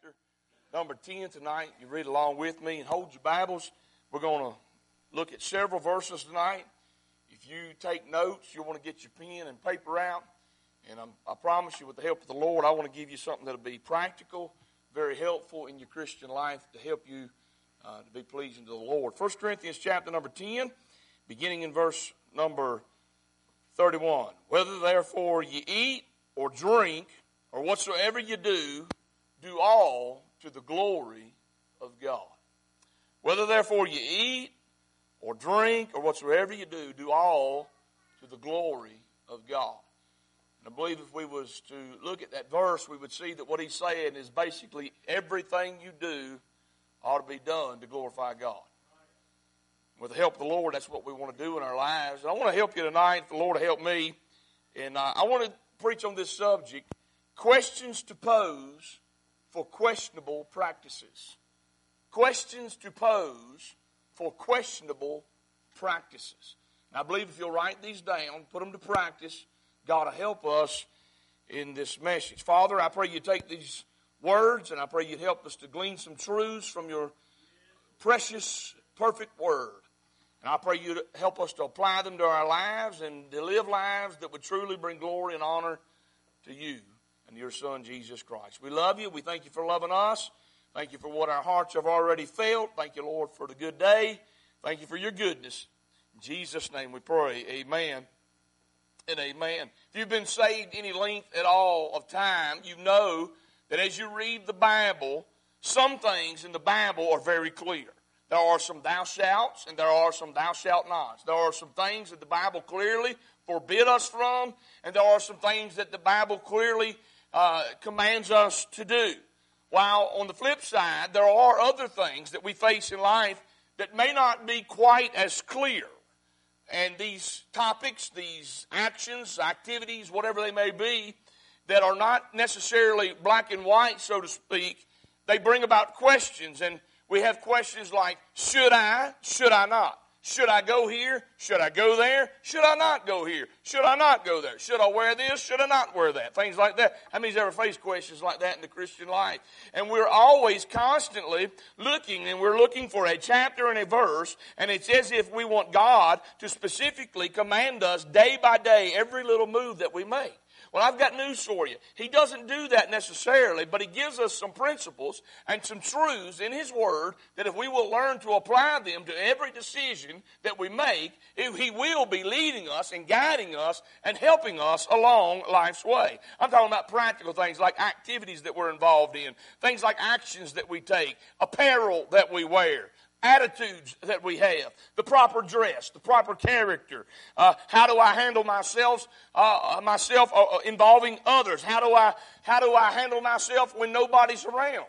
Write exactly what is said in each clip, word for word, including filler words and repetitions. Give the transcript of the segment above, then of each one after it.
chapter number ten tonight. You read along with me and hold your Bibles. We're going to look at several verses tonight. If you take notes, you'll want to get your pen and paper out. And I'm, I promise you, with the help of the Lord, I want to give you something that will be practical, very helpful in your Christian life to help you uh, to be pleasing to the Lord. First Corinthians chapter number ten, beginning in verse number thirty-one. Whether therefore ye eat or drink or whatsoever you do, do all to the glory of God. Whether therefore you eat or drink or whatsoever you do, do all to the glory of God. And I believe if we was to look at that verse, we would see that what he's saying is basically everything you do ought to be done to glorify God. With the help of the Lord, that's what we want to do in our lives. And I want to help you tonight, if the Lord will help me. And uh, I want to preach on this subject, questions to pose for questionable practices. Questions to pose for questionable practices. And I believe if you'll write these down, put them to practice, God will help us in this message. Father, I pray you take these words and I pray you'd help us to glean some truths from your precious, perfect word. And I pray you'd help us to apply them to our lives and to live lives that would truly bring glory and honor to you and your Son, Jesus Christ. We love you. We thank you for loving us. Thank you for what our hearts have already felt. Thank you, Lord, for the good day. Thank you for your goodness. In Jesus' name we pray. Amen and amen. If you've been saved any length at all of time, you know that as you read the Bible, some things in the Bible are very clear. There are some thou shalt and there are some thou shalt nots. There are some things that the Bible clearly forbid us from, and there are some things that the Bible clearly uh, commands us to do. While on the flip side, there are other things that we face in life that may not be quite as clear. And these topics, these actions, activities, whatever they may be, that are not necessarily black and white, so to speak, they bring about questions. And we have questions like, should I, should I not? Should I go here? Should I go there? Should I not go here? Should I not go there? Should I wear this? Should I not wear that? Things like that. How many's ever faced questions like that in the Christian life? And we're always constantly looking, and we're looking for a chapter and a verse, and it's as if we want God to specifically command us day by day every little move that we make. Well, I've got news for you. He doesn't do that necessarily, but he gives us some principles and some truths in his word that if we will learn to apply them to every decision that we make, he will be leading us and guiding us and helping us along life's way. I'm talking about practical things like activities that we're involved in, things like actions that we take, apparel that we wear, attitudes that we have, the proper dress, the proper character. Uh, how do I handle myself? Uh, myself uh, involving others. How do I how do I handle myself when nobody's around?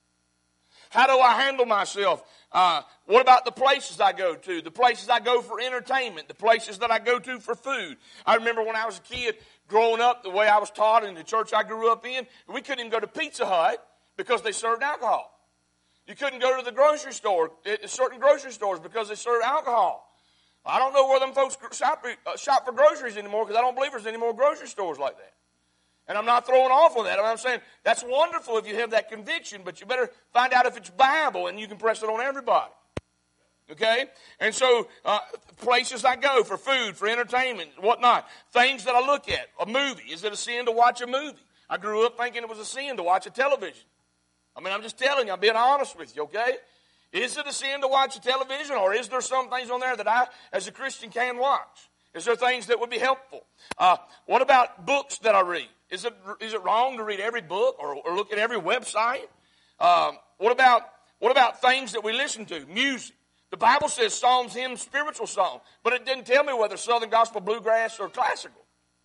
How do I handle myself? Uh, what about the places I go to? The places I go for entertainment. The places that I go to for food. I remember when I was a kid, growing up, the way I was taught in the church I grew up in, we couldn't even go to Pizza Hut because they served alcohol. You couldn't go to the grocery store, certain grocery stores, because they serve alcohol. I don't know where them folks shop, uh, shop for groceries anymore, because I don't believe there's any more grocery stores like that. And I'm not throwing off on that. I'm saying that's wonderful if you have that conviction, but you better find out if it's Bible, and you can press it on everybody. Okay? And so uh, places I go for food, for entertainment, whatnot, things that I look at, a movie. Is it a sin to watch a movie? I grew up thinking it was a sin to watch a television. I mean, I'm just telling you, I'm being honest with you, okay? Is it a sin to watch a television, or is there some things on there that I, as a Christian, can watch? Is there things that would be helpful? Uh, what about books that I read? Is it is it wrong to read every book or, or look at every website? Um, what about what about things that we listen to? Music. The Bible says psalms, hymns, spiritual songs, but it didn't tell me whether Southern Gospel, bluegrass, or classical.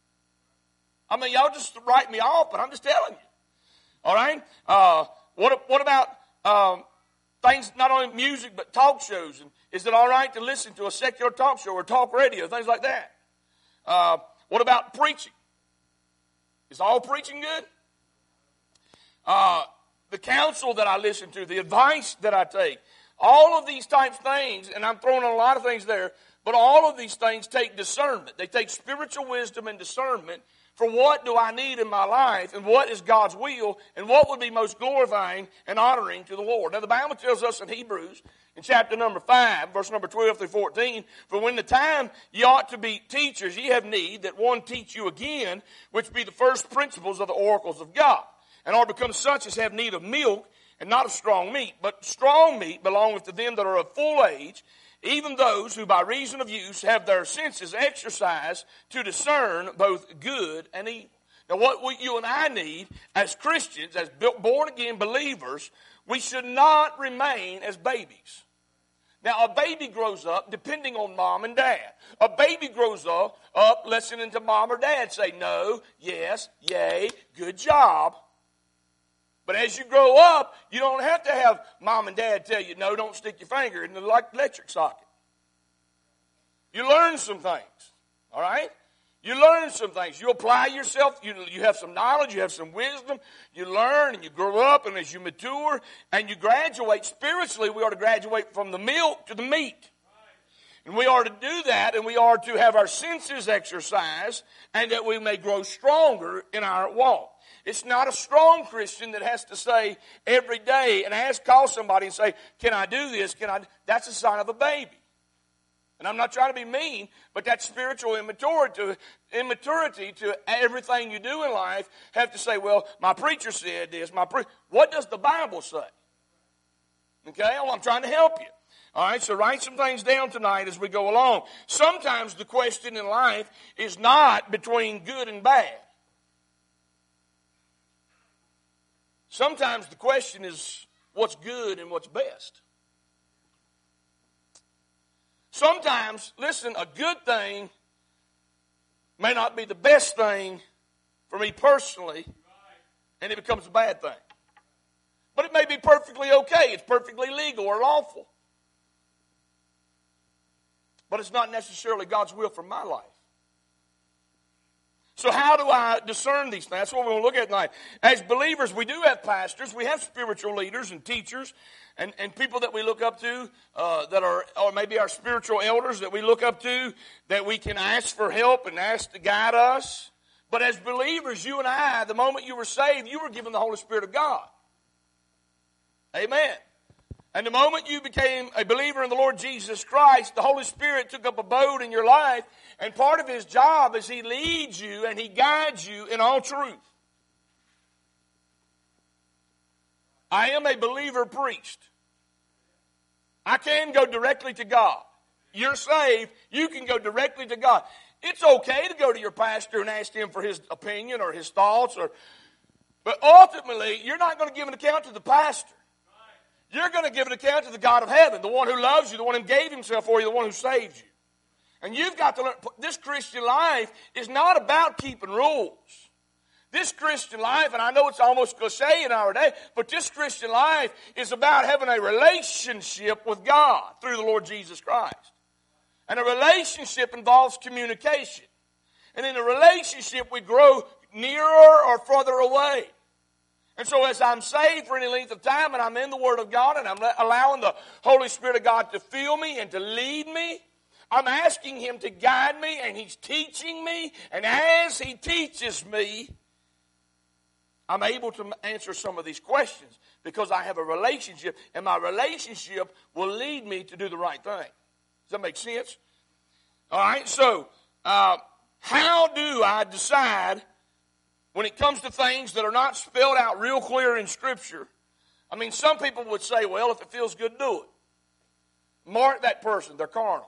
I mean, y'all just write me off, but I'm just telling you. All right? Uh, What, what about um, things, not only music, but talk shows? And is it all right to listen to a secular talk show or talk radio, things like that? Uh, what about preaching? Is all preaching good? Uh, the counsel that I listen to, the advice that I take, all of these types of things, and I'm throwing a lot of things there, but all of these things take discernment. They take spiritual wisdom and discernment for what do I need in my life and what is God's will and what would be most glorifying and honoring to the Lord. Now the Bible tells us in Hebrews in chapter number five, verse number twelve through fourteen, for when the time ye ought to be teachers, ye have need that one teach you again, which be the first principles of the oracles of God, and are become such as have need of milk and not of strong meat. But strong meat belongeth to them that are of full age, even those who by reason of use have their senses exercised to discern both good and evil. Now what we, you and I need as Christians, as born-again believers, we should not remain as babies. Now a baby grows up depending on mom and dad. A baby grows up, up listening to mom or dad say no, yes, yay, good job. But as you grow up, you don't have to have mom and dad tell you, no, don't stick your finger in the electric socket. You learn some things, all right? You learn some things. You apply yourself. You, you have some knowledge. You have some wisdom. You learn and you grow up, and as you mature and you graduate spiritually, we are to graduate from the milk to the meat. And we are to do that, and we are to have our senses exercised, and that we may grow stronger in our walk. It's not a strong Christian that has to say every day and ask, call somebody and say, can I do this? Can I? That's a sign of a baby. And I'm not trying to be mean, but that spiritual immaturity, immaturity to everything you do in life have to say, well, my preacher said this. My pre-. What does the Bible say? Okay, well, I'm trying to help you. All right, so write some things down tonight as we go along. Sometimes the question in life is not between good and bad. Sometimes the question is what's good and what's best. Sometimes, listen, a good thing may not be the best thing for me personally, and it becomes a bad thing. But it may be perfectly okay. It's perfectly legal or lawful. But it's not necessarily God's will for my life. So how do I discern these things? That's what we're going to look at tonight. As believers, we do have pastors. We have spiritual leaders and teachers and, and people that we look up to uh, that are, or maybe our spiritual elders that we look up to, that we can ask for help and ask to guide us. But as believers, you and I, the moment you were saved, you were given the Holy Spirit of God. Amen. And the moment you became a believer in the Lord Jesus Christ, the Holy Spirit took up abode in your life, and part of His job is He leads you and He guides you in all truth. I am a believer priest. I can go directly to God. You're saved, you can go directly to God. It's okay to go to your pastor and ask him for his opinion or his thoughts, or, but ultimately, you're not going to give an account to the pastor. You're going to give an account to the God of heaven, the one who loves you, the one who gave Himself for you, the one who saved you. And you've got to learn, this Christian life is not about keeping rules. This Christian life, and I know it's almost cliche in our day, but this Christian life is about having a relationship with God through the Lord Jesus Christ. And a relationship involves communication. And in a relationship, we grow nearer or further away. And so as I'm saved for any length of time and I'm in the Word of God and I'm allowing the Holy Spirit of God to fill me and to lead me, I'm asking Him to guide me, and He's teaching me. And as He teaches me, I'm able to answer some of these questions because I have a relationship, and my relationship will lead me to do the right thing. Does that make sense? All right, so uh, how do I decide when it comes to things that are not spelled out real clear in Scripture? I mean, some people would say, well, if it feels good, do it. Mark that person. They're carnal.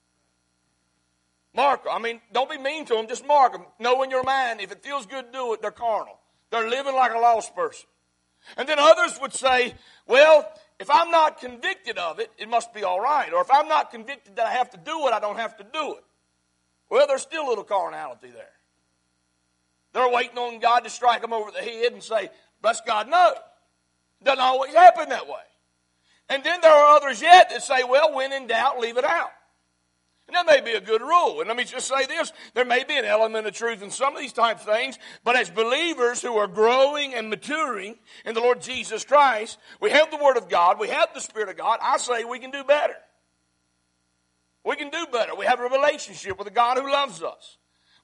Mark them. I mean, don't be mean to them. Just mark them. Know in your mind, if it feels good, do it. They're carnal. They're living like a lost person. And then others would say, well, if I'm not convicted of it, it must be all right. Or if I'm not convicted that I have to do it, I don't have to do it. Well, there's still a little carnality there. They're waiting on God to strike them over the head and say, bless God, no. It doesn't always happen that way. And then there are others yet that say, well, when in doubt, leave it out. And that may be a good rule. And let me just say this, there may be an element of truth in some of these type of things, but as believers who are growing and maturing in the Lord Jesus Christ, we have the Word of God, we have the Spirit of God, I say we can do better. We can do better. We have a relationship with a God who loves us.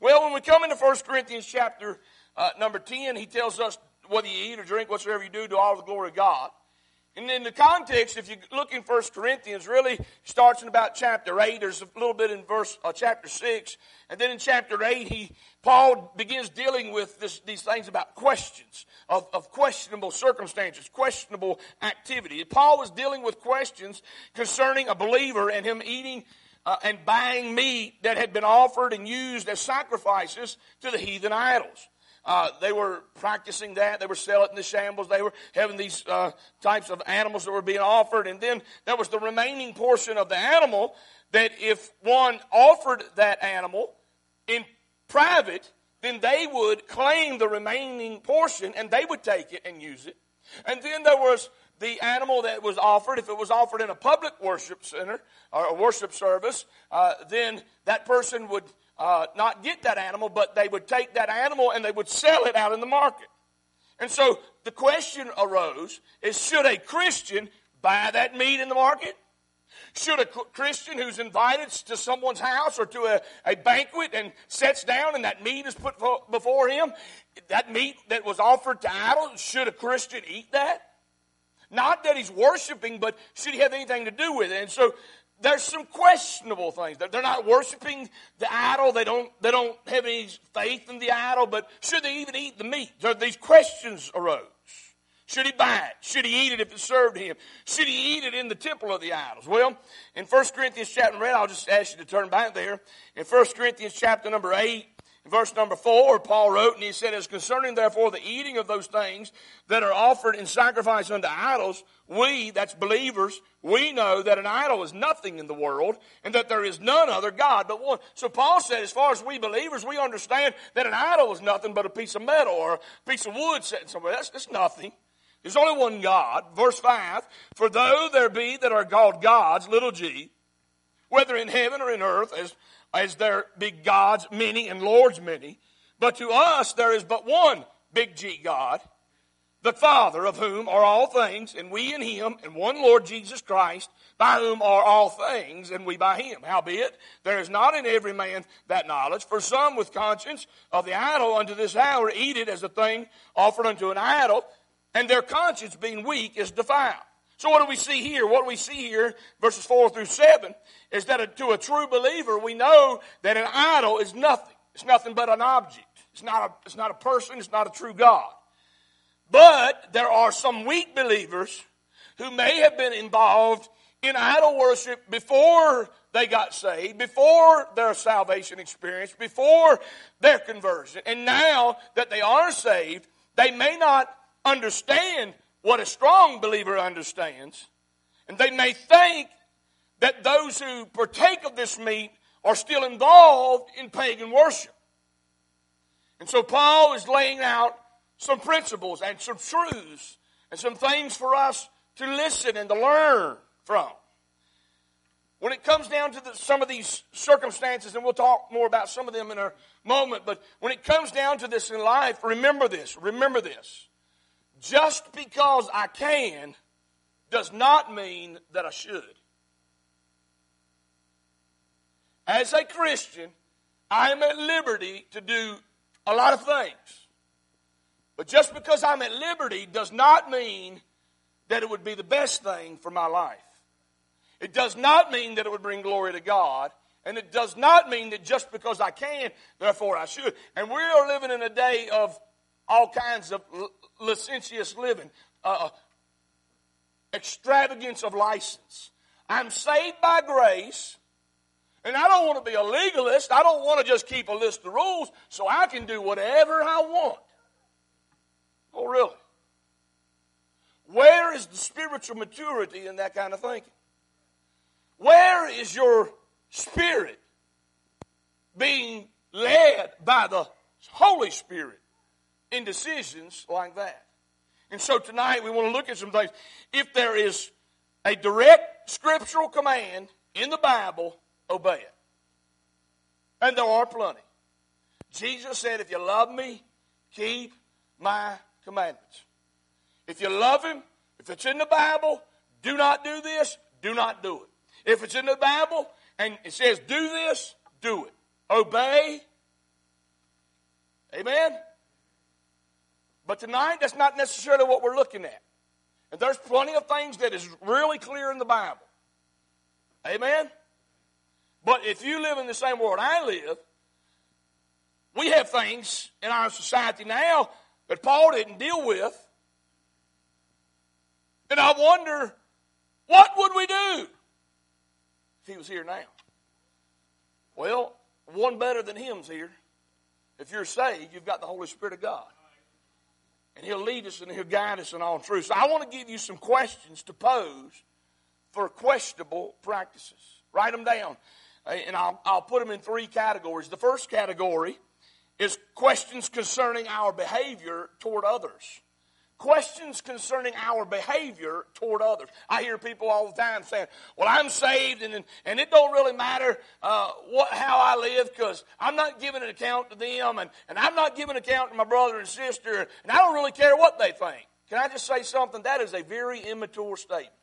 Well, when we come into First Corinthians chapter uh, number ten, he tells us whether you eat or drink, whatsoever you do, do all the glory of God. And in the context, if you look in First Corinthians, really starts in about chapter eight. There's a little bit in verse uh, chapter six. And then in chapter eight, he Paul begins dealing with this, these things about questions of, of questionable circumstances, questionable activity. Paul was dealing with questions concerning a believer and him eating uh, and buying meat that had been offered and used as sacrifices to the heathen idols. Uh, they were practicing that. They were selling the shambles. They were having these uh, types of animals that were being offered. And then there was the remaining portion of the animal that if one offered that animal in private, then they would claim the remaining portion and they would take it and use it. And then there was the animal that was offered. If it was offered in a public worship center or a worship service, uh, then that person would Uh, not get that animal, but they would take that animal and they would sell it out in the market. And so the question arose is, should a Christian buy that meat in the market? Should a Christian who's invited to someone's house or to a, a banquet and sits down and that meat is put before him, that meat that was offered to idols, should a Christian eat that? Not that he's worshiping, but should he have anything to do with it? And so there's some questionable things. They're not worshiping the idol. They don't, they don't have any faith in the idol, but should they even eat the meat? So these questions arose. Should he buy it? Should he eat it if it served him? Should he eat it in the temple of the idols? Well, in First Corinthians chapter eight, I'll just ask you to turn back there. In First Corinthians chapter number eight, verse number four, Paul wrote, and he said, as concerning therefore the eating of those things that are offered in sacrifice unto idols, we, that's believers, we know that an idol is nothing in the world, and that there is none other God but one. So Paul said, as far as we believers, we understand that an idol is nothing but a piece of metal or a piece of wood sitting somewhere. That's, that's nothing. There's only one God. Verse five, for though there be that are called gods, little g, whether in heaven or in earth, as as there be gods many and lords many, but to us there is but one big G God, the Father, of whom are all things, and we in him, and one Lord Jesus Christ, by whom are all things, and we by him. Howbeit, there is not in every man that knowledge, for some with conscience of the idol unto this hour eat it as a thing offered unto an idol, and their conscience being weak is defiled. So what do we see here? What do we see here, verses four through seven, is that a, to a true believer, we know that an idol is nothing. It's nothing but an object. It's not a, it's not a person. It's not a true God. But there are some weak believers who may have been involved in idol worship before they got saved, before their salvation experience, before their conversion. And now that they are saved, they may not understand what a strong believer understands. And they may think that those who partake of this meat are still involved in pagan worship. And so Paul is laying out some principles and some truths and some things for us to listen and to learn from. When it comes down to the, some of these circumstances, and we'll talk more about some of them in a moment, but when it comes down to this in life, remember this, remember this. Just because I can does not mean that I should. As a Christian, I am at liberty to do a lot of things. But just because I'm at liberty does not mean that it would be the best thing for my life. It does not mean that it would bring glory to God. And it does not mean that just because I can, therefore I should. And we are living in a day of all kinds of licentious living, uh, extravagance of license. I'm saved by grace, and I don't want to be a legalist. I don't want to just keep a list of rules so I can do whatever I want. Oh, really? Where is the spiritual maturity in that kind of thinking? Where is your spirit being led by the Holy Spirit in decisions like that? And so tonight we want to look at some things. If there is a direct scriptural command in the Bible, obey it. And there are plenty. Jesus said, if you love me, keep my commandments. If you love him, if it's in the Bible, do not do this, do not do it. If it's in the Bible and it says do this, do it. Obey Amen? But tonight, that's not necessarily what we're looking at. And there's plenty of things that is really clear in the Bible. Amen? But if you live in the same world I live, we have things in our society now that Paul didn't deal with. And I wonder, what would we do if he was here now? Well, one better than him's here. If you're saved, you've got the Holy Spirit of God. And he'll lead us and he'll guide us in all truth. So I want to give you some questions to pose for questionable practices. Write them down. And I'll, I'll put them in three categories. The first category is questions concerning our behavior toward others. Questions concerning our behavior toward others. I hear people all the time saying, well, I'm saved and, and it don't really matter uh, what how I live because I'm not giving an account to them and, and I'm not giving an account to my brother and sister and I don't really care what they think. Can I just say something? That is a very immature statement.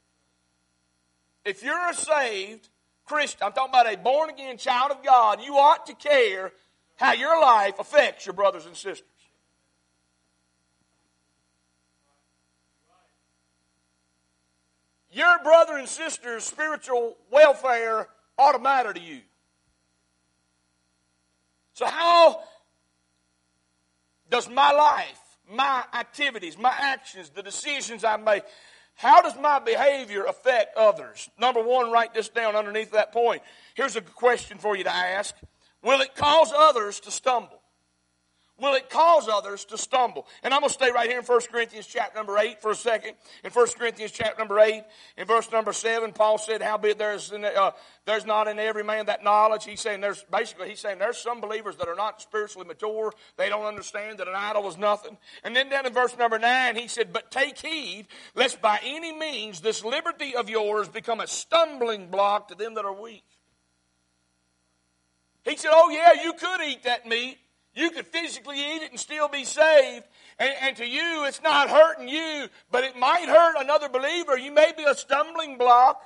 If you're a saved Christian, I'm talking about a born-again child of God, you ought to care how your life affects your brothers and sisters. Your brother and sister's spiritual welfare ought to matter to you. So how does my life, my activities, my actions, the decisions I make, how does my behavior affect others? Number one, write this down underneath that point. Here's a question for you to ask. Will it cause others to stumble? Will it cause others to stumble? And I'm going to stay right here in First Corinthians chapter number eight for a second. In First Corinthians chapter number eight, in verse number seven, Paul said, howbeit there's, uh, there's not in every man that knowledge. He's saying there's, basically he's saying there's some believers that are not spiritually mature. They don't understand that an idol is nothing. And then down in verse number nine, he said, but take heed, lest by any means this liberty of yours become a stumbling block to them that are weak. He said, oh yeah, you could eat that meat. You could physically eat it and still be saved. And, and to you, it's not hurting you, but it might hurt another believer. You may be a stumbling block.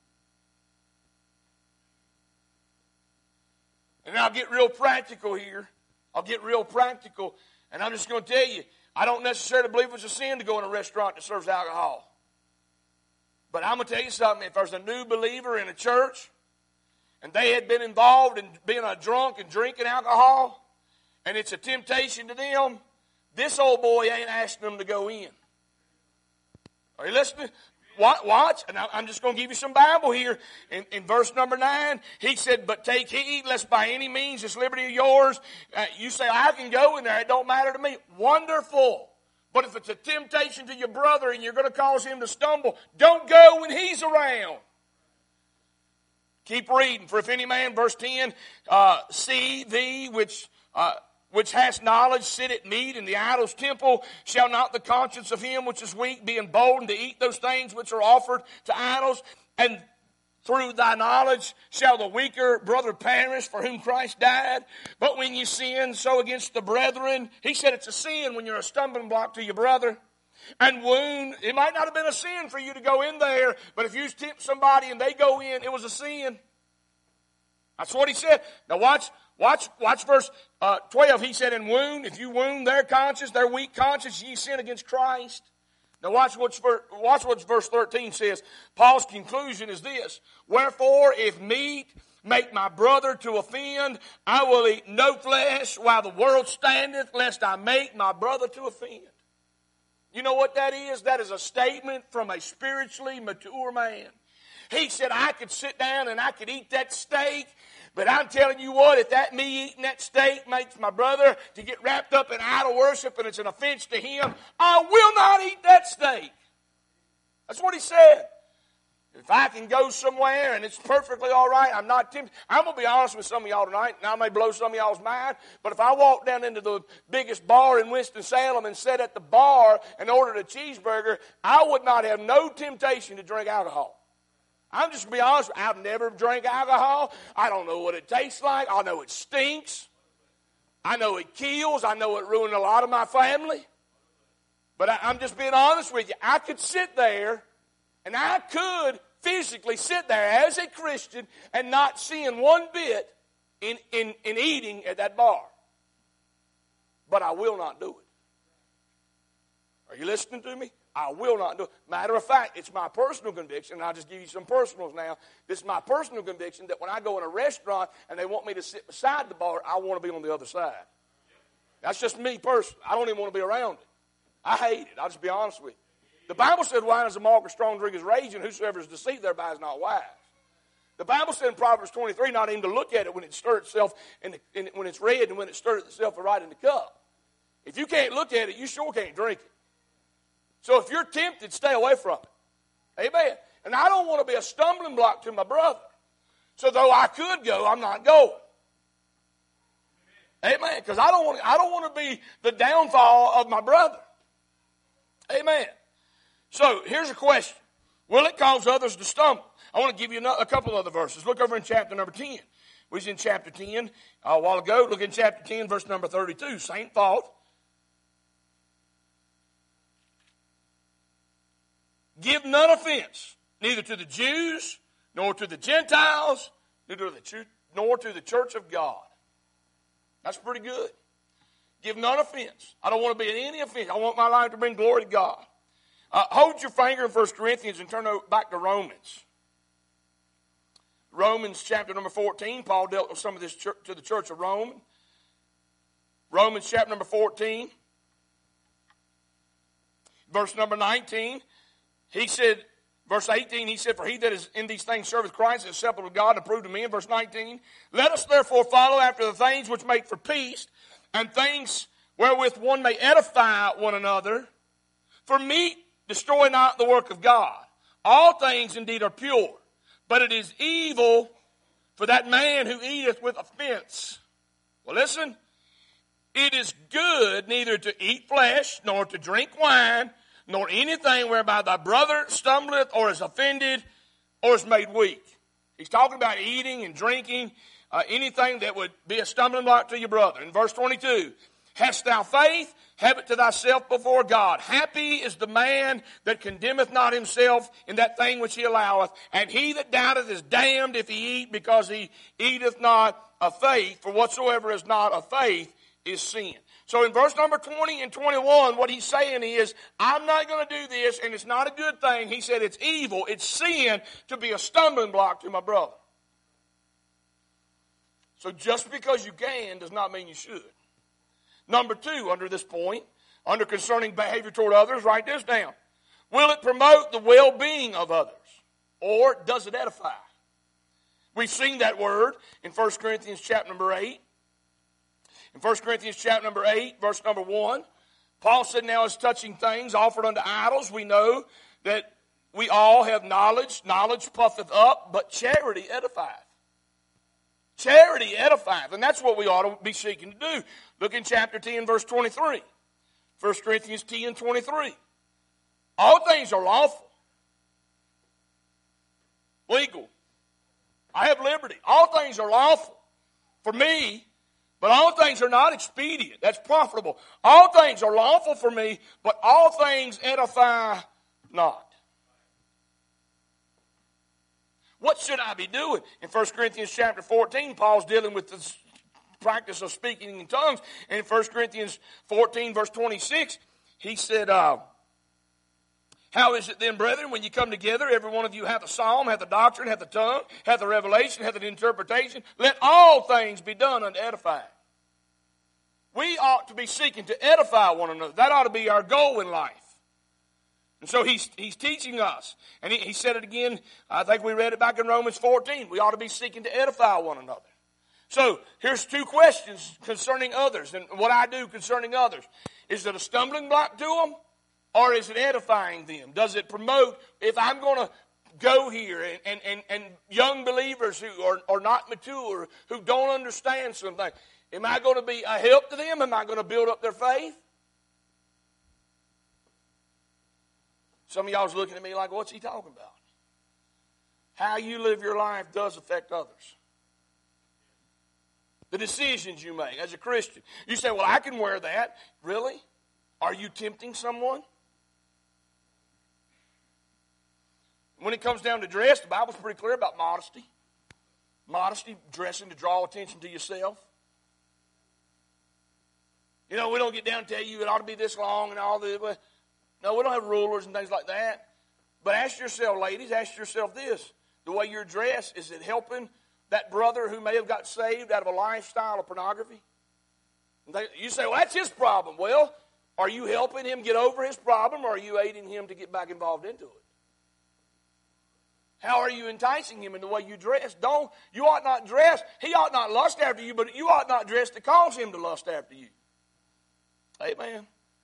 And I'll get real practical here. I'll get real practical. And I'm just going to tell you, I don't necessarily believe it's a sin to go in a restaurant that serves alcohol. But I'm going to tell you something. If there's a new believer in a church, and they had been involved in being a drunk and drinking alcohol, and it's a temptation to them, this old boy ain't asking them to go in. Are you listening? Watch, and I'm just going to give you some Bible here. In, in verse number nine, he said, but take heed, lest by any means this liberty of yours, uh, you say, I can go in there, it don't matter to me. Wonderful. But if it's a temptation to your brother and you're going to cause him to stumble, don't go when he's around. Keep reading. For if any man, verse ten, uh, see thee, which... Uh, which hast knowledge, sit at meat in the idol's temple, shall not the conscience of him which is weak be emboldened to eat those things which are offered to idols? And through thy knowledge shall the weaker brother perish for whom Christ died? But when you sin so against the brethren, he said it's a sin when you're a stumbling block to your brother. And wound, it might not have been a sin for you to go in there, but if you tempt somebody and they go in, it was a sin. That's what he said. Now watch, watch, watch verse uh, twelve. He said, and wound, if you wound their conscience, their weak conscience, ye sin against Christ. Now watch what, watch what verse thirteen says. Paul's conclusion is this. Wherefore, if meat make my brother to offend, I will eat no flesh while the world standeth, lest I make my brother to offend. You know what that is? That is a statement from a spiritually mature man. He said, I could sit down and I could eat that steak, but I'm telling you what, if that me eating that steak makes my brother to get wrapped up in idol worship and it's an offense to him, I will not eat that steak. That's what he said. If I can go somewhere and it's perfectly all right, I'm not tempted. I'm going to be honest with some of y'all tonight, and I may blow some of y'all's mind, but if I walk down into the biggest bar in Winston-Salem and sat at the bar and ordered a cheeseburger, I would not have no temptation to drink alcohol. I'm just going to be honest, I've never drank alcohol. I don't know what it tastes like. I know it stinks. I know it kills. I know it ruined a lot of my family. But I, I'm just being honest with you. I could sit there, and I could physically sit there as a Christian and not sin one bit in, in, in eating at that bar. but I will not do it. Are you listening to me? I will not do it. Matter of fact, it's my personal conviction, and I'll just give you some personals now. This is my personal conviction that when I go in a restaurant and they want me to sit beside the bar, I want to be on the other side. That's just me personally. I don't even want to be around it. I hate it. I'll just be honest with you. The Bible said wine is a mark of strong drink is rage, and whosoever is deceived thereby is not wise. The Bible said in Proverbs twenty-three not even to look at it when it stirs itself, in the, in, when it's red and when it stirs itself right in the cup. If you can't look at it, you sure can't drink it. So if you're tempted, stay away from it. Amen. And I don't want to be a stumbling block to my brother. So though I could go, I'm not going. Amen. Because I don't want to, I don't want to be the downfall of my brother. Amen. So here's a question. Will it cause others to stumble? I want to give you a couple other verses. Look over in chapter number ten. We was in chapter ten uh, a while ago. Look in chapter ten, verse number thirty-two. Same thought. Give none offense, neither to the Jews, nor to the Gentiles, neither to the, nor to the church of God. That's pretty good. Give none offense. I don't want to be in any offense. I want my life to bring glory to God. Uh, hold your finger in First Corinthians and turn back to Romans. Romans chapter number fourteen. Paul dealt with some of this church, to the church of Rome. Romans chapter number fourteen. Verse number nineteen. He said, verse eighteen, he said, for he that is in these things serveth Christ is acceptable to God and approved of men. Verse nineteen, let us therefore follow after the things which make for peace, and things wherewith one may edify one another. For meat destroy not the work of God. All things indeed are pure, but it is evil for that man who eateth with offense. Well, listen, it is good neither to eat flesh, nor to drink wine, nor anything whereby thy brother stumbleth or is offended or is made weak. He's talking about eating and drinking, uh, anything that would be a stumbling block to your brother. In verse twenty-two, hast thou faith? Have it to thyself before God. Happy is the man that condemneth not himself in that thing which he alloweth, and he that doubteth is damned if he eat, because he eateth not of faith. For whatsoever is not of faith is sin. So in verse number twenty and twenty-one, what he's saying is, I'm not going to do this, and it's not a good thing. He said it's evil, it's sin to be a stumbling block to my brother. So just because you can does not mean you should. Number two, under this point, under concerning behavior toward others, write this down. Will it promote the well-being of others, or does it edify? We've seen that word in First Corinthians chapter number eight. In First Corinthians chapter number eight, verse number one, Paul said, now as touching things offered unto idols, we know that we all have knowledge. Knowledge puffeth up, but charity edifieth. Charity edifieth. And that's what we ought to be seeking to do. Look in chapter ten, verse twenty-three. First Corinthians ten, twenty-three. All things are lawful. Legal. I have liberty. All things are lawful for me, but all things are not expedient. That's profitable. All things are lawful for me, but all things edify not. What should I be doing? In First Corinthians chapter fourteen, Paul's dealing with the practice of speaking in tongues. And in First Corinthians fourteen, verse twenty-six, he said, uh, how is it then, brethren, when you come together, every one of you hath a psalm, hath a doctrine, hath a tongue, hath a revelation, hath an interpretation? Let all things be done unto edifying. We ought to be seeking to edify one another. That ought to be our goal in life. And so he's, he's teaching us. And he, he said it again, I think we read it back in Romans fourteen. We ought to be seeking to edify one another. So here's two questions concerning others and what I do concerning others. Is it a stumbling block to them, or is it edifying them? Does it promote, if I'm going to go here and, and, and, and young believers who are, are not mature, who don't understand something, am I going to be a help to them? Am I going to build up their faith? Some of y'all was looking at me like, what's he talking about? How you live your life does affect others. The decisions you make as a Christian. You say, well, I can wear that. Really? Are you tempting someone? When it comes down to dress, the Bible's pretty clear about modesty. Modesty, dressing to draw attention to yourself. You know, we don't get down and tell you it ought to be this long and all this. No, we don't have rulers and things like that. But ask yourself, ladies, ask yourself this. The way you're dressed, is it helping that brother who may have got saved out of a lifestyle of pornography? You say, well, that's his problem. Well, are you helping him get over his problem, or are you aiding him to get back involved into it? How are you enticing him in the way you dress? Don't, you ought not dress. He ought not lust after you, but you ought not dress to cause him to lust after you. Amen.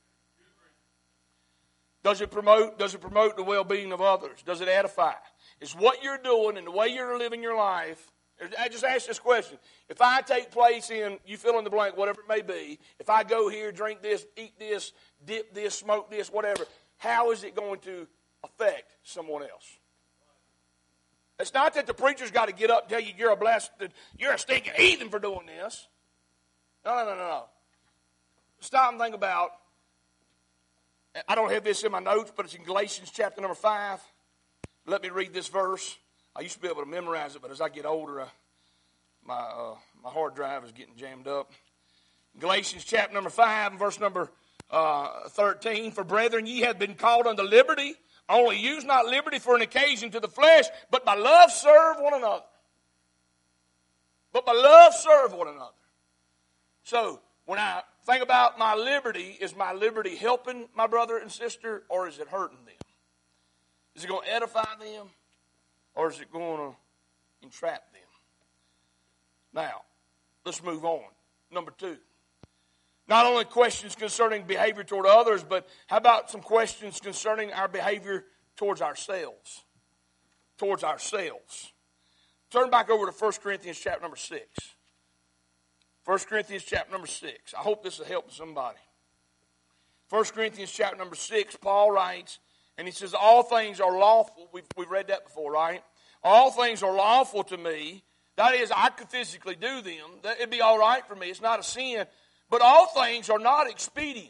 Does it promote, does it promote the well-being of others? Does it edify? Is what you're doing and the way you're living your life, I just ask this question. If I take place in, you fill in the blank, whatever it may be, if I go here, drink this, eat this, dip this, smoke this, whatever, how is it going to affect someone else? It's not that the preacher's got to get up and tell you you're a blessed, you're a stinking heathen for doing this. No, no, no, no, no. Stop and think about, I don't have this in my notes, but it's in Galatians chapter number five. Let me read this verse. I used to be able to memorize it, but as I get older, I, my uh, my hard drive is getting jammed up. Galatians chapter number five and verse number uh, thirteen. For brethren, ye have been called unto liberty. Only use not liberty for an occasion to the flesh, but by love serve one another. But by love serve one another. So, when I think about my liberty, is my liberty helping my brother and sister, or is it hurting them? Is it going to edify them, or is it going to entrap them? Now, let's move on. Number two. Not only questions concerning behavior toward others, but how about some questions concerning our behavior towards ourselves? Towards ourselves. Turn back over to First Corinthians chapter number six. First Corinthians chapter number six. I hope this will help somebody. First Corinthians chapter number six, Paul writes, and he says, all things are lawful. We've, we've read that before, right? All things are lawful to me. That is, I could physically do them. It'd be all right for me. It's not a sin. But all things are not expedient.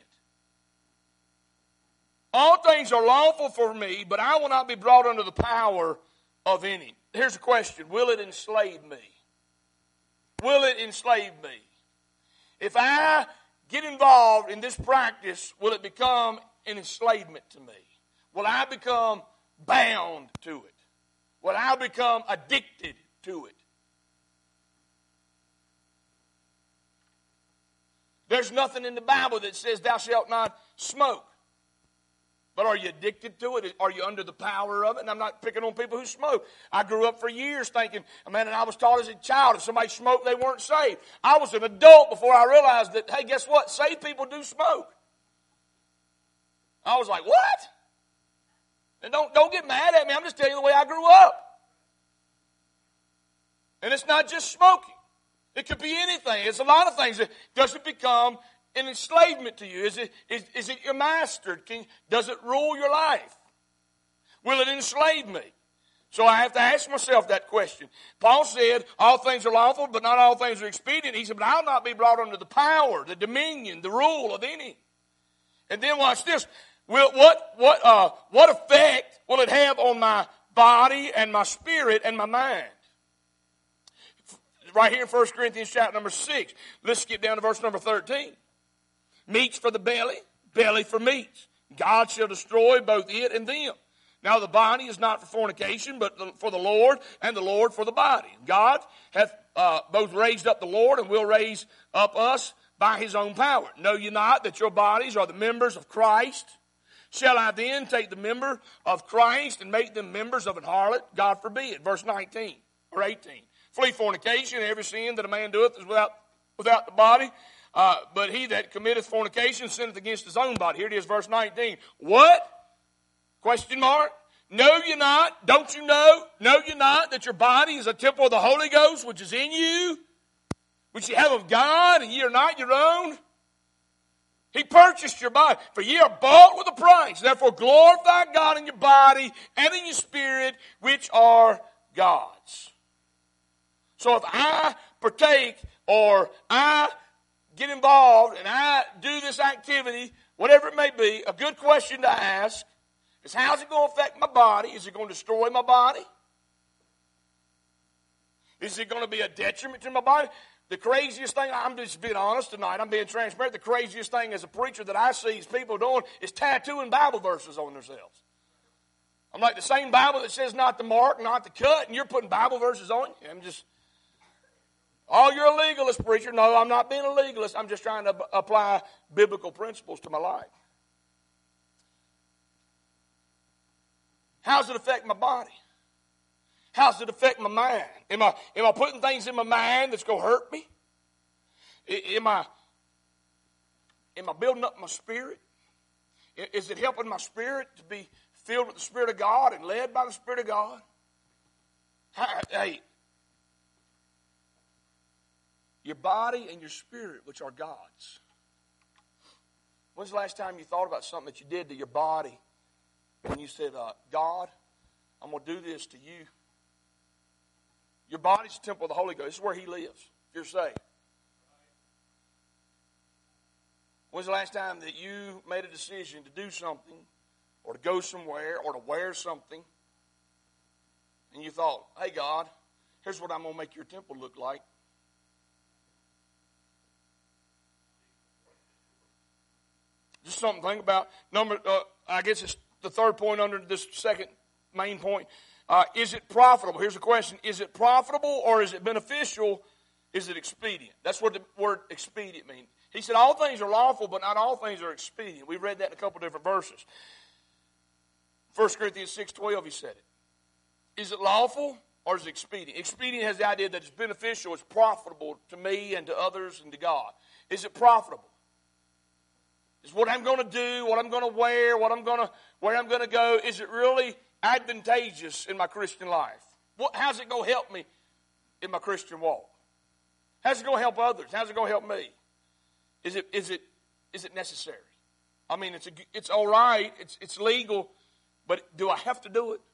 All things are lawful for me, but I will not be brought under the power of any. Here's a question. Will it enslave me? Will it enslave me? If I get involved in this practice, will it become an enslavement to me? Will I become bound to it? Will I become addicted to it? There's nothing in the Bible that says thou shalt not smoke. But are you addicted to it? Are you under the power of it? And I'm not picking on people who smoke. I grew up for years thinking, man, and I was taught as a child, if somebody smoked, they weren't saved. I was an adult before I realized that, hey, guess what? Saved people do smoke. I was like, what? And don't, don't get mad at me. I'm just telling you the way I grew up. And it's not just smoking. It could be anything. It's a lot of things. Does it become an enslavement to you? Is it, is, is it your master? Can, does it rule your life? Will it enslave me? So I have to ask myself that question. Paul said, all things are lawful, but not all things are expedient. He said, but I'll not be brought under the power, the dominion, the rule of any. And then watch this. Will, what, what, uh, what effect will it have on my body and my spirit and my mind? Right here in First Corinthians chapter number six. Let's skip down to verse number thirteen. Meats for the belly, belly for meats. God shall destroy both it and them. Now the body is not for fornication, but for the Lord, and the Lord for the body. God hath uh, both raised up the Lord, and will raise up us by his own power. Know ye not that your bodies are the members of Christ? Shall I then take the member of Christ and make them members of an harlot? God forbid. Verse nineteen or eighteen. Flee fornication. Every sin that a man doeth is without, without the body. Uh, but he that committeth fornication sinneth against his own body. Here it is, verse nineteen. What? Question mark. Know you not, don't you know, know you not that your body is a temple of the Holy Ghost which is in you, which you have of God, and ye are not your own? He purchased your body, for ye are bought with a price. Therefore glorify God in your body and in your spirit, which are God's. So if I partake or I get involved and I do this activity, whatever it may be, a good question to ask is, how's it going to affect my body? Is it going to destroy my body? Is it going to be a detriment to my body? The craziest thing, I'm just being honest tonight, I'm being transparent, the craziest thing as a preacher that I see is people doing is tattooing Bible verses on themselves. I'm like, the same Bible that says not to mark, not to cut, and you're putting Bible verses on you. I'm just, oh, you're a legalist, preacher. No, I'm not being a legalist. I'm just trying to b- apply biblical principles to my life. How does it affect my body? How does it affect my mind? Am I, am I putting things in my mind that's going to hurt me? Am I, am I building up my spirit? Is it helping my spirit to be filled with the Spirit of God and led by the Spirit of God? Hey, your body and your spirit, which are God's. When's the last time you thought about something that you did to your body when you said, uh, God, I'm going to do this to you? Your body's the temple of the Holy Ghost. This is where He lives, if you're saved. When's the last time that you made a decision to do something or to go somewhere or to wear something and you thought, hey, God, here's what I'm going to make your temple look like. Just something to think about. Number, uh, I guess it's the third point under this second main point. Uh, is it profitable? Here's the question. Is it profitable or is it beneficial? Is it expedient? That's what the word expedient means. He said all things are lawful, but not all things are expedient. We read that in a couple different verses. First Corinthians six twelve, he said it. Is it lawful or is it expedient? Expedient has the idea that it's beneficial, it's profitable to me and to others and to God. Is it profitable? Is what I'm going to do, what I'm going to wear, what I'm going to, where I'm going to go, is it really advantageous in my Christian life? What, how's it going to help me in my Christian walk? How's it going to help others? How's it going to help me? Is it is it is it necessary? I mean, it's a, it's all right, it's it's legal, but do I have to do it?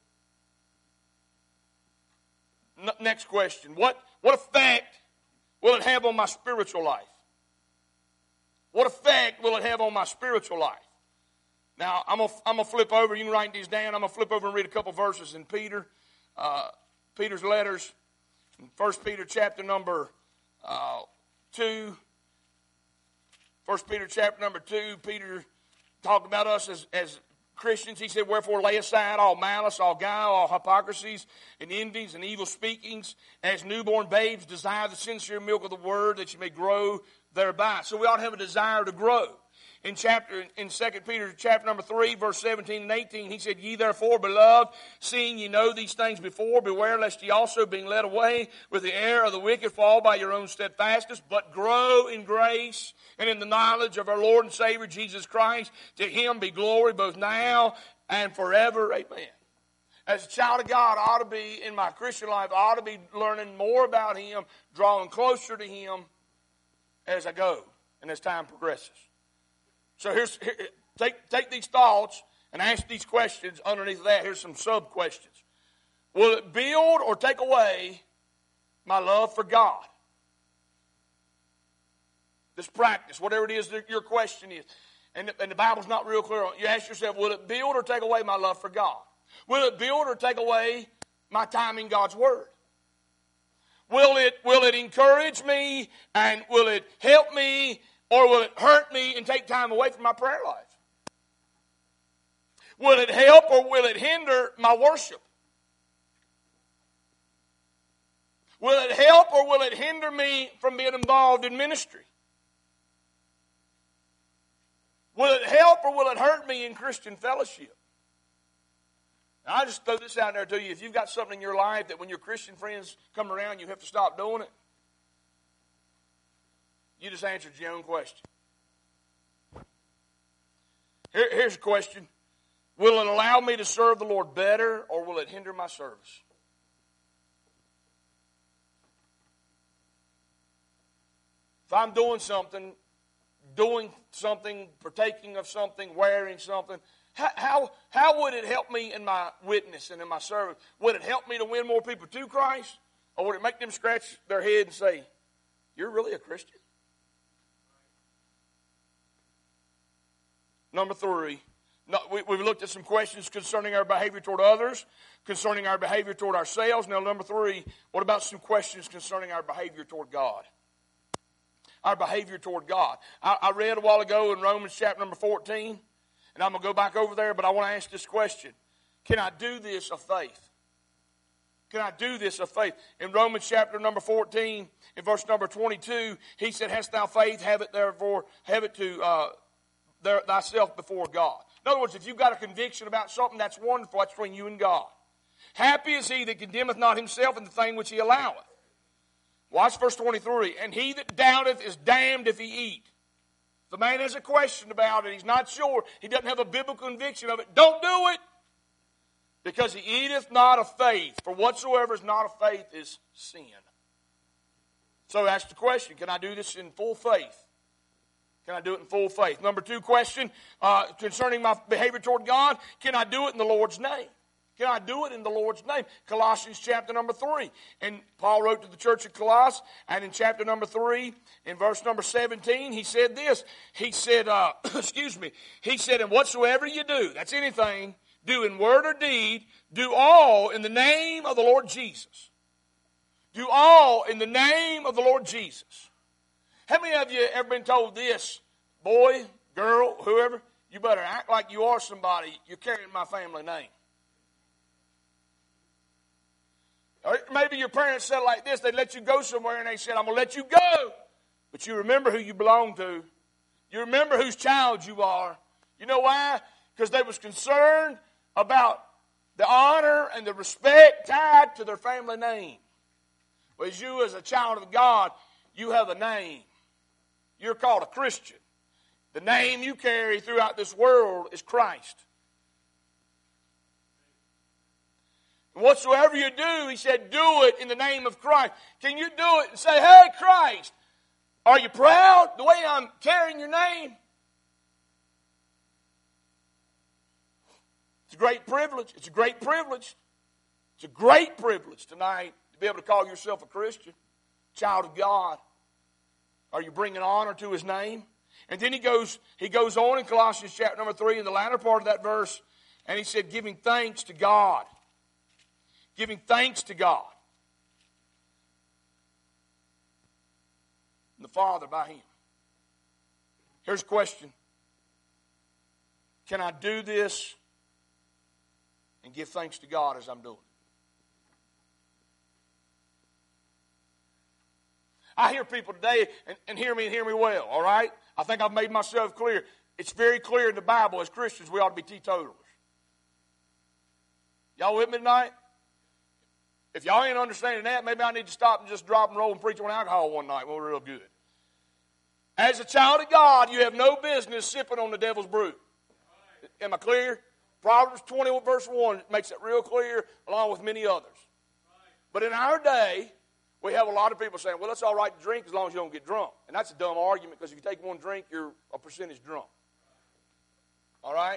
N- next question: What what effect will it have on my spiritual life? What effect will it have on my spiritual life? Now, I'm going I'm to flip over. You can write these down. I'm going to flip over and read a couple verses in Peter. Uh, Peter's letters. In First Peter chapter number uh, two. First Peter chapter number two. Peter talked about us as, as Christians. He said, wherefore lay aside all malice, all guile, all hypocrisies, and envies, and evil speakings. As newborn babes, desire the sincere milk of the word, that you may grow thereby. So we ought to have a desire to grow. In chapter in Second Peter chapter number three, verse seventeen and eighteen, he said, ye therefore, beloved, seeing ye know these things before, beware lest ye also, being led away with the error of the wicked, fall by your own steadfastness, but grow in grace and in the knowledge of our Lord and Savior Jesus Christ. To him be glory both now and forever. Amen. As a child of God, I ought to be, in my Christian life, I ought to be learning more about Him, drawing closer to Him as I go and as time progresses. So here's here, take take these thoughts and ask these questions underneath that. Here's some sub questions. Will it build or take away my love for God? This practice, whatever it is that your question is, and the, and the Bible's not real clear on it. You ask yourself, will it build or take away my love for God? Will it build or take away my time in God's Word? Will it will it encourage me and will it help me? Or will it hurt me and take time away from my prayer life? Will it help or will it hinder my worship? Will it help or will it hinder me from being involved in ministry? Will it help or will it hurt me in Christian fellowship? Now, I just throw this out there to you. If you've got something in your life that when your Christian friends come around, you have to stop doing it, you just answered your own question. Here, here's a question. Will it allow me to serve the Lord better or will it hinder my service? If I'm doing something, doing something, partaking of something, wearing something, how, how, how would it help me in my witness and in my service? Would it help me to win more people to Christ? Or would it make them scratch their head and say, you're really a Christian? Number three, no, we, we've looked at some questions concerning our behavior toward others, concerning our behavior toward ourselves. Now, number three, what about some questions concerning our behavior toward God? our behavior toward God. I, I read a while ago in Romans chapter number fourteen, and I'm going to go back over there, but I want to ask this question. Can I do this of faith? Can I do this of faith? In Romans chapter number fourteen, in verse number twenty-two, he said, hast thou faith, have it therefore, have it to uh, there, thyself before God. In other words, if you've got a conviction about something, that's wonderful. That's between you and God. Happy is he that condemneth not himself in the thing which he alloweth. Watch verse twenty-three. And he that doubteth is damned if he eat. If the man has a question about it, he's not sure, he doesn't have a biblical conviction of it, don't do it. Because he eateth not of faith, for whatsoever is not of faith is sin. So ask the question, can I do this in full faith? Can I do it in full faith? Number two question, uh, concerning my behavior toward God, can I do it in the Lord's name? Can I do it in the Lord's name? Colossians chapter number three. And Paul wrote to the church of Colossus, and in chapter number three, in verse number seventeen, he said this. He said, uh, excuse me, he said, and whatsoever you do, that's anything, do in word or deed, do all in the name of the Lord Jesus. Do all in the name of the Lord Jesus. How many of you ever been told this, boy, girl, whoever, you better act like you are somebody, you're carrying my family name. Or maybe your parents said it like this, they let you go somewhere and they said, I'm going to let you go. But you remember who you belong to. You remember whose child you are. You know why? Because they was concerned about the honor and the respect tied to their family name. Whereas you as a child of God, you have a name. You're called a Christian. The name you carry throughout this world is Christ. And whatsoever you do, he said, do it in the name of Christ. Can you do it and say, hey, Christ, are you proud the way I'm carrying your name? It's a great privilege. It's a great privilege. It's a great privilege tonight to be able to call yourself a Christian, child of God. Are you bringing honor to his name? And then he goes, he goes on in Colossians chapter number three, in the latter part of that verse, and he said, giving thanks to God. Giving thanks to God. And the Father by him. Here's a question. Can I do this and give thanks to God as I'm doing it? I hear people today, and, and hear me and hear me well, all right? I think I've made myself clear. It's very clear in the Bible, as Christians, we ought to be teetotalers. Y'all with me tonight? If y'all ain't understanding that, maybe I need to stop and just drop and roll and preach on alcohol one night when we're real good. As a child of God, you have no business sipping on the devil's brew. Am I clear? Proverbs twenty, verse one makes it real clear, along with many others. But in our day, we have a lot of people saying, well, it's all right to drink as long as you don't get drunk. And that's a dumb argument, because if you take one drink, you're a percentage drunk. All right?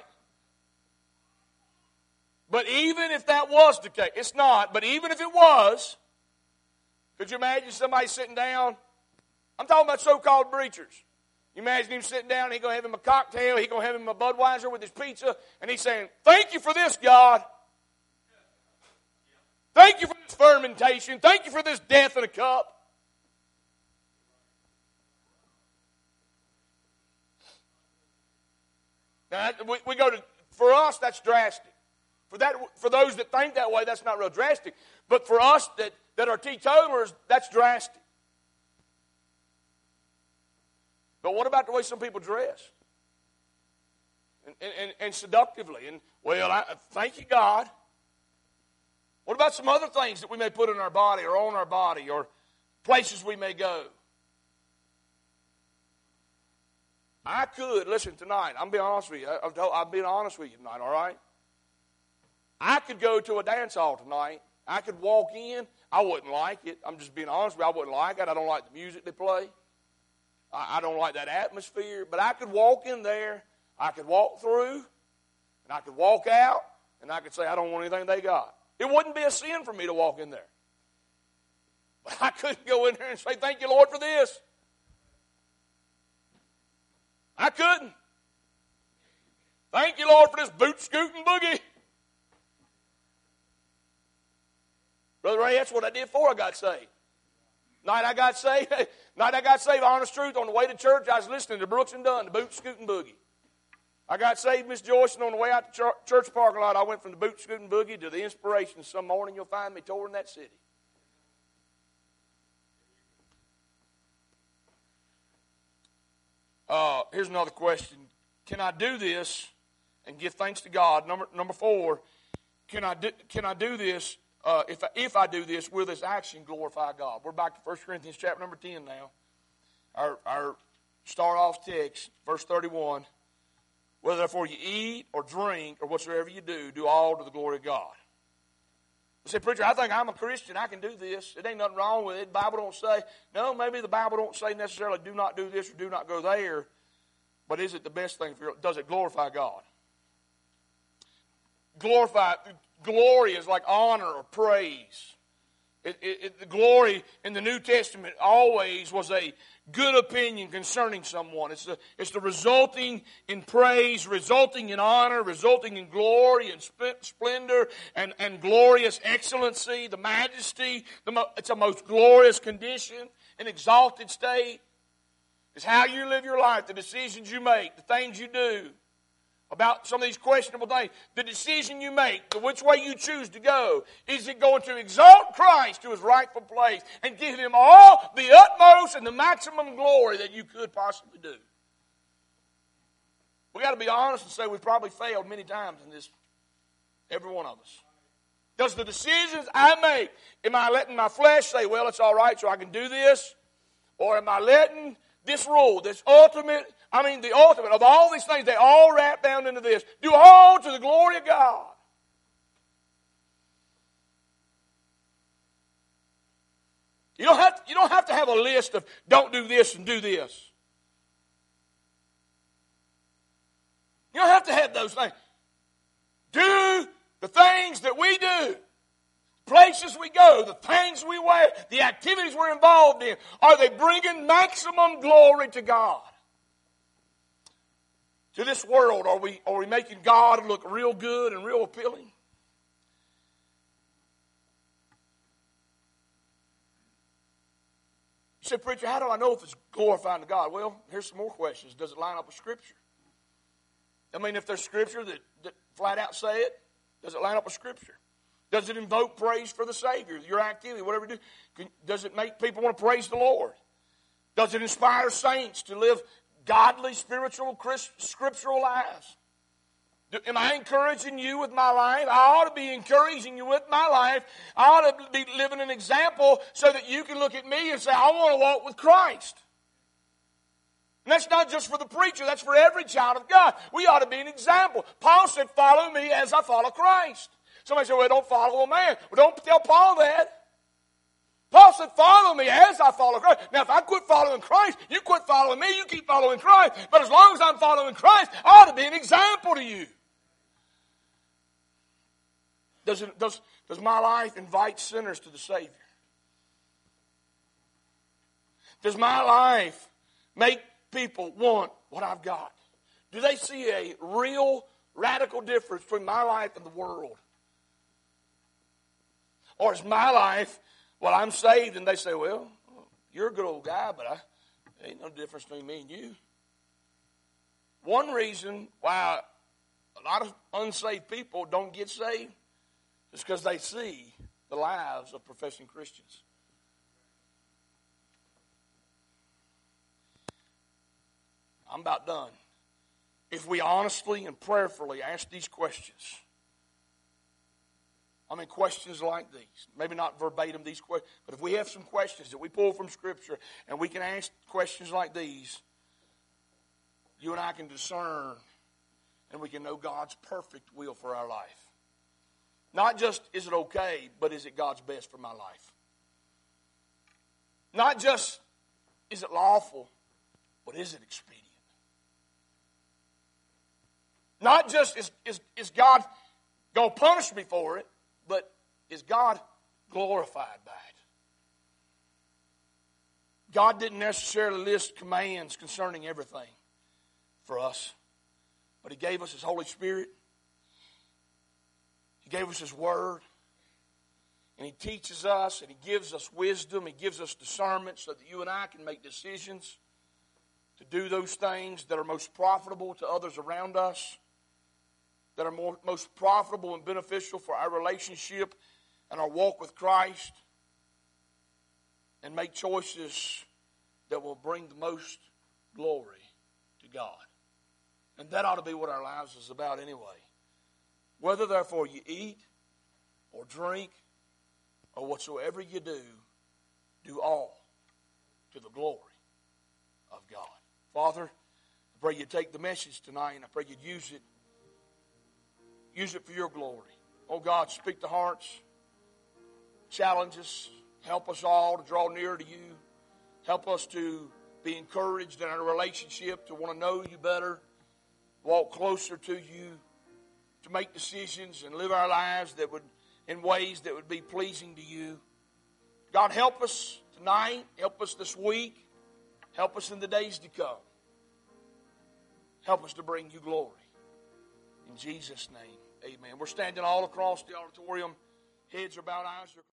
But even if that was the case, it's not, but even if it was, could you imagine somebody sitting down? I'm talking about so-called preachers. You imagine him sitting down, he's going to have him a cocktail, he's going to have him a Budweiser with his pizza, and he's saying, thank you for this, God. Thank you for this fermentation. Thank you for this death in a cup. Now, we, we go to, for us, that's drastic. For that, for those that think that way, that's not real drastic. But for us that, that are teetotalers, that's drastic. But what about the way some people dress? And, and, and seductively. And, well, I, thank you, God. What about some other things that we may put in our body or on our body or places we may go? I could, listen, tonight, I'm being honest with you. I've, told, I've been honest with you tonight, all right? I could go to a dance hall tonight. I could walk in. I wouldn't like it. I'm just being honest with you. I wouldn't like it. I don't like the music they play. I, I don't like that atmosphere. But I could walk in there. I could walk through. And I could walk out. And I could say, I don't want anything they got. It wouldn't be a sin for me to walk in there. But I couldn't go in there and say, thank you, Lord, for this. I couldn't. Thank you, Lord, for this boot scooting boogie. Brother Ray, that's what I did before I got saved. Night I got saved, night I got saved, honest truth, on the way to church, I was listening to Brooks and Dunn, the Boot, Scoot, and Boogie. I got saved, Miss Joyce, and on the way out to church parking lot, I went from the Boot, Scoot, and Boogie to the Inspiration. Some morning you'll find me touring that city. Uh, here's another question. Can I do this and give thanks to God? Number number four, can I do, can I do this, uh, if, I, if I do this, will this action glorify God? We're back to First Corinthians chapter number ten now. Our, our start off text, verse thirty-one. Whether therefore you eat or drink or whatsoever you do, do all to the glory of God. You say, preacher, I think I'm a Christian. I can do this. It ain't nothing wrong with it. The Bible don't say. No, maybe the Bible don't say necessarily do not do this or do not go there. But is it the best thing for you? Does it glorify God? Glorify, glory is like honor or praise. It, it, it, the glory in the New Testament always was a good opinion concerning someone. It's the, it's the resulting in praise, resulting in honor, resulting in glory and splendor and, and glorious excellency, the majesty. The mo- it's a most glorious condition, an exalted state. It's how you live your life, the decisions you make, the things you do. About some of these questionable things. The decision you make, the which way you choose to go, is it going to exalt Christ to his rightful place and give him all the utmost and the maximum glory that you could possibly do? We've got to be honest and say we've probably failed many times in this, every one of us. Does the decisions I make, am I letting my flesh say, well, it's all right so I can do this? Or am I letting this rule, this ultimate, I mean the ultimate of all these things, they all wrap down into this. Do all to the glory of God. You don't have to, you don't have to have a list of don't do this and do this. You don't have to have those things. Do the things that we do. Places we go, the things we wear, the activities we're involved in, are they bringing maximum glory to God? To this world, are we, are we making God look real good and real appealing? You say, preacher, how do I know if it's glorifying to God? Well, here's some more questions. Does it line up with Scripture? I mean, if there's Scripture that, that flat out say it, does it line up with Scripture? Does it invoke praise for the Savior, your activity, whatever you do? Does it make people want to praise the Lord? Does it inspire saints to live godly, spiritual, scriptural lives? Do, am I encouraging you with my life? I ought to be encouraging you with my life. I ought to be living an example so that you can look at me and say, I want to walk with Christ. And that's not just for the preacher. That's for every child of God. We ought to be an example. Paul said, follow me as I follow Christ. Somebody said, well, don't follow a man. Well, don't tell Paul that. Paul said, follow me as I follow Christ. Now, if I quit following Christ, you quit following me, you keep following Christ. But as long as I'm following Christ, I ought to be an example to you. Does, it, does, does my life invite sinners to the Savior? Does my life make people want what I've got? Do they see a real, radical difference between my life and the world? Or is my life, well, I'm saved, and they say, well, you're a good old guy, but I, there ain't no difference between me and you. One reason why a lot of unsaved people don't get saved is because they see the lives of professing Christians. I'm about done. If we honestly and prayerfully ask these questions, I mean, questions like these. Maybe not verbatim these questions, but if we have some questions that we pull from Scripture and we can ask questions like these, you and I can discern and we can know God's perfect will for our life. Not just is it okay, but is it God's best for my life? Not just is it lawful, but is it expedient? Not just is, is, is God going to punish me for it, but is God glorified by it? God didn't necessarily list commands concerning everything for us, but He gave us His Holy Spirit. He gave us His Word. And He teaches us, and He gives us wisdom. He gives us discernment so that you and I can make decisions to do those things that are most profitable to others around us, that are more, most profitable and beneficial for our relationship and our walk with Christ, and make choices that will bring the most glory to God. And that ought to be what our lives is about anyway. Whether therefore you eat or drink or whatsoever you do, do all to the glory of God. Father, I pray you take the message tonight, and I pray you'd use it. Use it for your glory. Oh God, speak to hearts. Challenge us. Help us all to draw near to you. Help us to be encouraged in our relationship, to want to know you better, walk closer to you, to make decisions and live our lives that would, in ways that would be pleasing to you. God, help us tonight. Help us this week. Help us in the days to come. Help us to bring you glory. In Jesus' name, amen. We're standing all across the auditorium. Heads are bowed, eyes are